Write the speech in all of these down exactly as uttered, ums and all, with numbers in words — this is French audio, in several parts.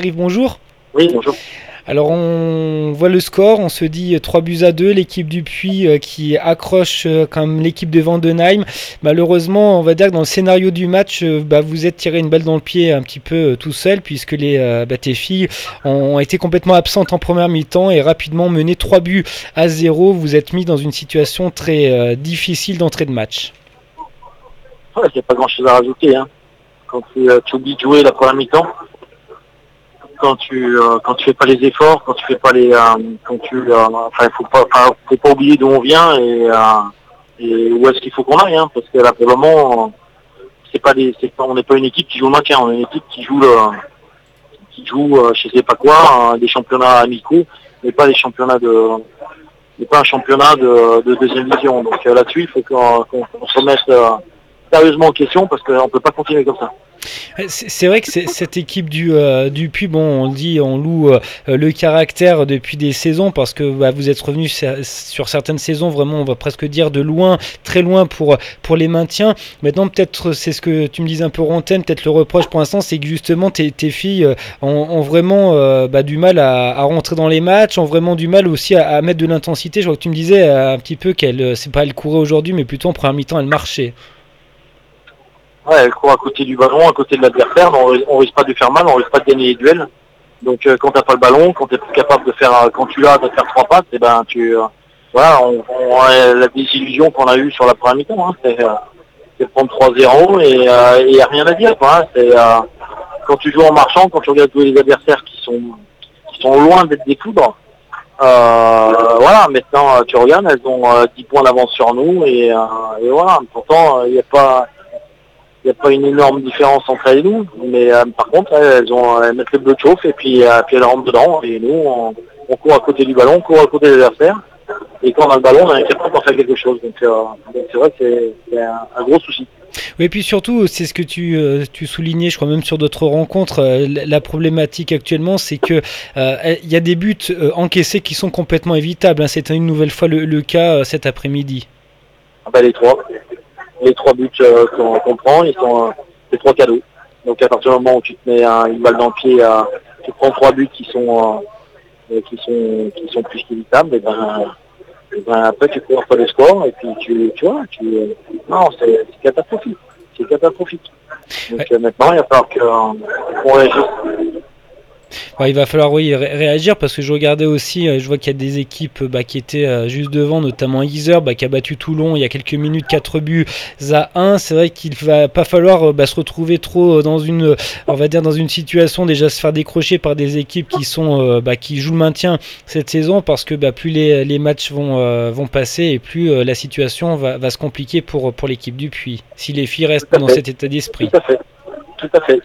Pierre-Yves, bonjour. Oui, bonjour. Alors on voit le score, on se dit trois buts à deux, l'équipe du Puy euh, qui accroche euh, comme l'équipe de Vendenheim. Malheureusement, on va dire que dans le scénario du match, euh, bah, vous êtes tiré une balle dans le pied un petit peu euh, tout seul, puisque les, euh, bah, tes filles ont été complètement absentes en première mi-temps et rapidement mené trois buts à zéro. Vous êtes mis dans une situation très euh, difficile d'entrée de match. Ouais, il n'y a pas grand chose à rajouter. Hein. Quand tu, euh, tu oublies de jouer la première mi-temps, quand tu euh, quand tu fais pas les efforts, quand tu fais pas les euh, quand tu euh, enfin faut pas enfin, faut pas oublier d'où on vient et, euh, et où est-ce qu'il faut qu'on aille, hein, parce que là pour le moment c'est pas des c'est pas, on n'est pas une équipe qui joue le maintien, on est une équipe qui joue le qui joue euh, je sais pas quoi, euh, des championnats amicaux, mais pas des championnats de mais pas un championnat de, de deuxième division. Donc euh, là-dessus il faut qu'on, qu'on, qu'on se remette euh, sérieusement en question parce qu'on peut pas continuer comme ça. C'est vrai que c'est, cette équipe du, euh, du Puy, bon, on le dit, on loue euh, le caractère depuis des saisons parce que bah, vous êtes revenu sur certaines saisons, vraiment, on va presque dire de loin, très loin pour, pour les maintiens. Maintenant, peut-être, c'est ce que tu me disais un peu Rantaine, peut-être le reproche pour l'instant, c'est que justement tes, tes filles ont, ont vraiment euh, bah, du mal à, à rentrer dans les matchs, ont vraiment du mal aussi à, à mettre de l'intensité. Je crois que tu me disais euh, un petit peu qu'elle, c'est pas elle courait aujourd'hui, mais plutôt en première mi-temps, elle marchait. Ouais, elle court à côté du ballon, à côté de l'adversaire, on, on risque pas de faire mal, on risque pas de gagner les duels. Donc euh, quand t'as pas le ballon, quand t'es plus capable de faire, quand tu l'as, de faire trois passes, et ben tu, euh, voilà, on, on a la désillusion qu'on a eue sur la première mi-temps, hein, c'est, euh, c'est prendre trois zéro et il euh, y a rien à dire, quoi. Hein, c'est euh, quand tu joues en marchant, quand tu regardes tous les adversaires qui sont, qui sont loin d'être des foudres. Euh, voilà, maintenant tu regardes, elles ont euh, dix points d'avance sur nous et, euh, et voilà. Pourtant, il n'y a pas Il n'y a pas une énorme différence entre elles et nous, mais euh, par contre, elles, ont, elles mettent le bleu de chauffe et puis, euh, puis elles rentrent dedans. Et nous, on, on court à côté du ballon, on court à côté de l'adversaire. Et quand on a le ballon, on est capable d'en faire quelque chose. Donc, euh, donc c'est vrai que c'est, c'est un, un gros souci. Oui, et puis surtout, c'est ce que tu, euh, tu soulignais, je crois même sur d'autres rencontres, euh, la problématique actuellement, c'est que euh, il y a des buts euh, encaissés qui sont complètement évitables. Hein. C'est une nouvelle fois le, le cas euh, cet après-midi. Ah bah, les trois. Les trois buts euh, qu'on, qu'on prend, ils sont euh, les trois cadeaux. Donc à partir du moment où tu te mets euh, une balle dans le pied, euh, tu prends trois buts qui sont euh, qui sont qui sont plus qu'évitables, et ben, et ben après tu cours pas le score et puis tu tu vois, tu euh, non c'est, c'est catastrophique, c'est catastrophique. Donc Ouais. euh, maintenant il va falloir que, euh, qu'on réagisse. Ouais, il va falloir oui, ré- réagir parce que je regardais aussi, euh, je vois qu'il y a des équipes bah, qui étaient euh, juste devant, notamment Yzeure bah, qui a battu Toulon il y a quelques minutes, quatre buts à un. C'est vrai qu'il va pas falloir euh, bah, se retrouver trop euh, dans une, on va dire dans une situation déjà se faire décrocher par des équipes qui sont euh, bah, qui jouent le maintien cette saison parce que bah, plus les, les matchs vont euh, vont passer et plus euh, la situation va, va se compliquer pour pour l'équipe du Puy. Si les filles restent Tout à dans fait, cet état d'esprit. tout à fait, tout à fait,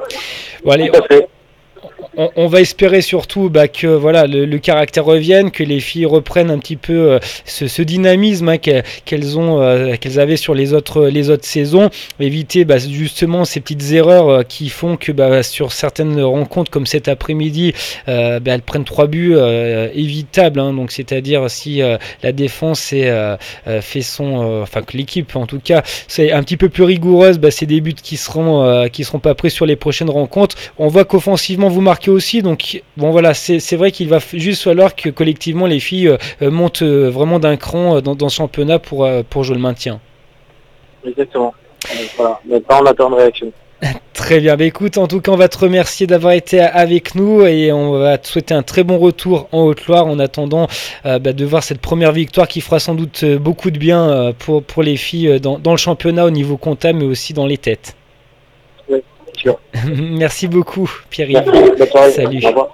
Bon allez. tout à fait. On, on va espérer surtout bah, que voilà, le, le caractère revienne, que les filles reprennent un petit peu euh, ce, ce dynamisme hein, qu'elles, qu'elles, ont, euh, qu'elles avaient sur les autres, les autres saisons. Éviter bah, justement ces petites erreurs euh, qui font que bah, sur certaines rencontres comme cet après-midi, euh, bah, elles prennent trois buts euh, évitables. Hein, donc c'est-à-dire si euh, la défense est, euh, fait son, euh, enfin que l'équipe en tout cas, c'est un petit peu plus rigoureuse, bah, c'est des buts qui seront, euh, qui seront pas pris sur les prochaines rencontres. On voit qu'offensivement vous marquez aussi, donc bon voilà, c'est, c'est vrai qu'il va juste falloir que collectivement les filles euh, montent euh, vraiment d'un cran euh, dans, dans ce championnat pour, euh, pour jouer le maintien. Exactement. Donc, voilà. Maintenant on attend une réaction. Très bien, bah, écoute, en tout cas on va te remercier d'avoir été avec nous et on va te souhaiter un très bon retour en Haute-Loire en attendant euh, bah, de voir cette première victoire qui fera sans doute beaucoup de bien euh, pour, pour les filles dans, dans le championnat au niveau comptable mais aussi dans les têtes. Oui, sûr. Merci beaucoup Pierre-Yves. Merci. Bonne soirée. Salut. Au revoir.